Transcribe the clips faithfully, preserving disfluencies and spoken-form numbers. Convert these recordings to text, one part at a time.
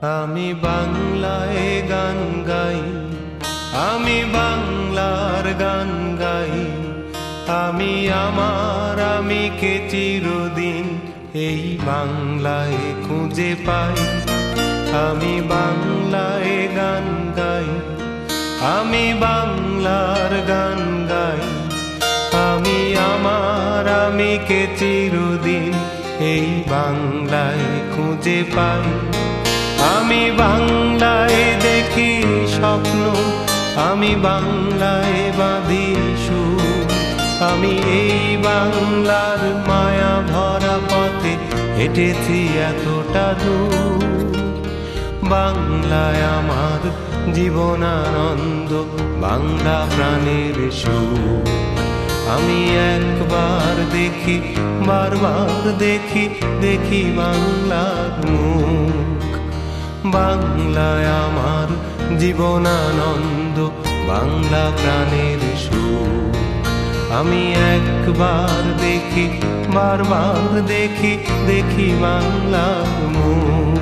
আমি বাংলায় গান গাই, আমি বাংলার গান গাই। আমি আমার আমিকে চিরদিন এই বাংলায় খুঁজে পাই। আমি বাংলায় গান গাই, আমি বাংলার গান গাই। আমি আমার আমিকে চিরদিন এই বাংলায় খুঁজে পাই। আমি বাংলায় দেখি স্বপ্ন, আমি বাংলায় বাঁধি সুর। আমি এই বাংলার মায়া ভরা পথে হেঁটেছি এতটা দূর। বাংলায় আমার জীবনানন্দ, বাংলা প্রাণের সুর। আমি একবার দেখি, বারবার দেখি, দেখি বাংলার মুখ। বাংলায় আমার জীবনানন্দ, বাংলা প্রাণের সুর। আমি একবার দেখি, বারবার দেখি, দেখি বাংলার মুখ।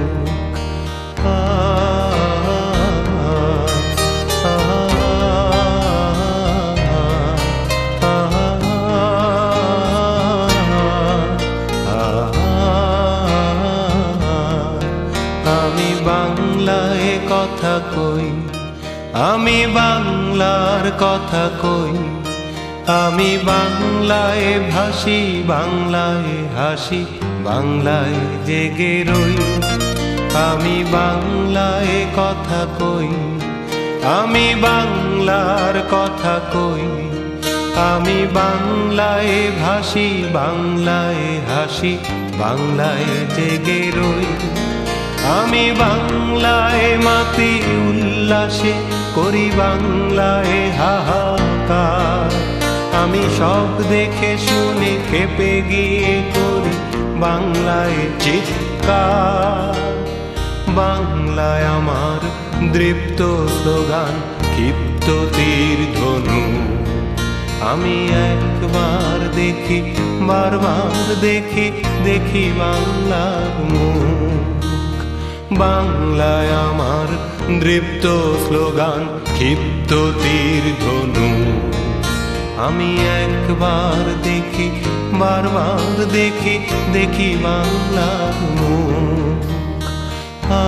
আমি বাংলায় কথা কই, আমি বাংলার কথা কই। আমি বাংলায় ভাসি, বাংলায় হাসি, বাংলায় জেগে রই। আমি বাংলায় কথা কই, আমি বাংলার কথা কই। আমি বাংলায় ভাসি, বাংলায় হাসি, বাংলায় জেগে রই। আমি বাংলায় মাতি উল্লাসে, করি বাংলায় হাহাকার। আমি সব দেখে শুনে খেপে গিয়ে করি বাংলায় চিৎকার। বাংলায় আমার দৃপ্ত স্লোগান, ক্ষিপ্ত তীর ধনু। আমি একবার দেখি, বারবার দেখি, দেখি বাংলার মুখ। বাংলায় আমার দৃপ্ত স্লোগান, ক্ষিপ্ত তীর ধনু। আমি একবার দেখি, বারবার দেখি, দেখি বাংলার মুখ। আ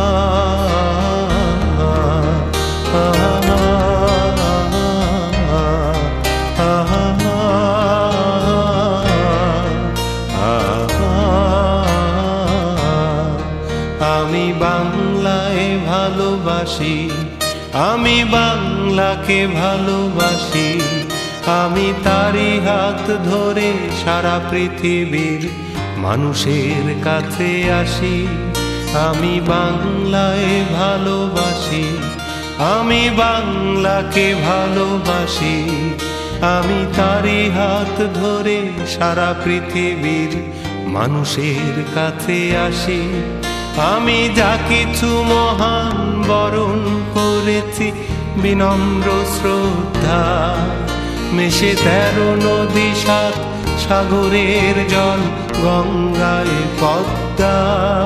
আমি বাংলায় ভালোবাসি, আমি বাংলাকে ভালোবাসি। আমি তারি হাত ধরে সারা পৃথিবীর মানুষের কাছে আসি। আমি বাংলায় ভালোবাসি, আমি বাংলাকে ভালোবাসি। আমি তারি হাত ধরে সারা পৃথিবীর মানুষের কাছে আসি। আমি যা কিছু মহান বরণ করেছি বিনম্র শ্রদ্ধা। মিশে তেরো নদী, সাত সাগরের জল, গঙ্গায় পদ্মা।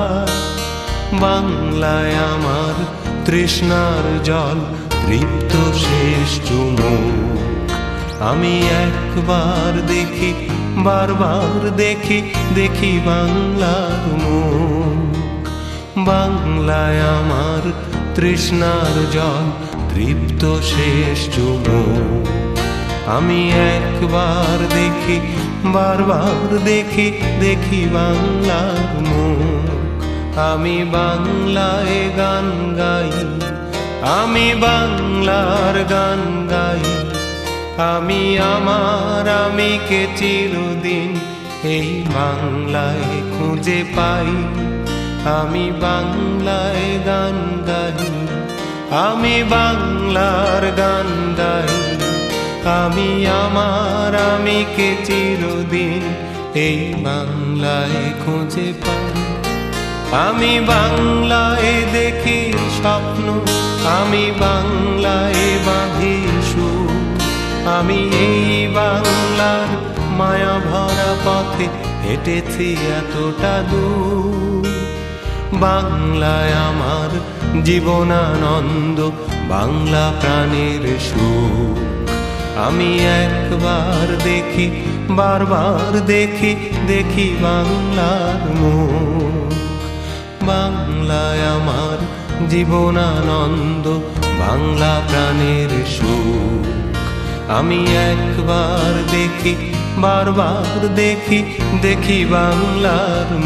বাংলায় আমার তৃষ্ণার জল, তৃপ্ত শেষ চুমুক। আমি একবার দেখি, বারবার দেখি, দেখি বাংলার মুখ। বাংলায় আমার তৃষ্ণার জল, তৃপ্ত শেষ চুমুক। আমি একবার দেখি, বারবার দেখি, দেখি বাংলার মুখ। আমি বাংলায় গান গাই, আমি বাংলার গান গাই। আমি আমার আমিকে চিরদিন এই বাংলায় খুঁজে পাই। আমি বাংলায় গান গাই, আমি বাংলার গান গাই। আমি আমার আমিকে চিরদিন এই বাংলায় খুঁজে পাই। আমি বাংলায় দেখি স্বপ্ন, আমি বাংলায় বাঁধি সুর। আমি এই বাংলার মায়া ভরা পথে হেঁটেছি এতটা দূর। বাংলায় আমার জীবনানন্দ বাংলা প্রাণের সুখ। আমি একবার দেখি বারবার দেখি দেখি বাংলার মুখ। বাংলায় আমার জীবনানন্দ বাংলা প্রাণের সুখ। আমি একবার দেখি বারবার দেখি দেখি বাংলার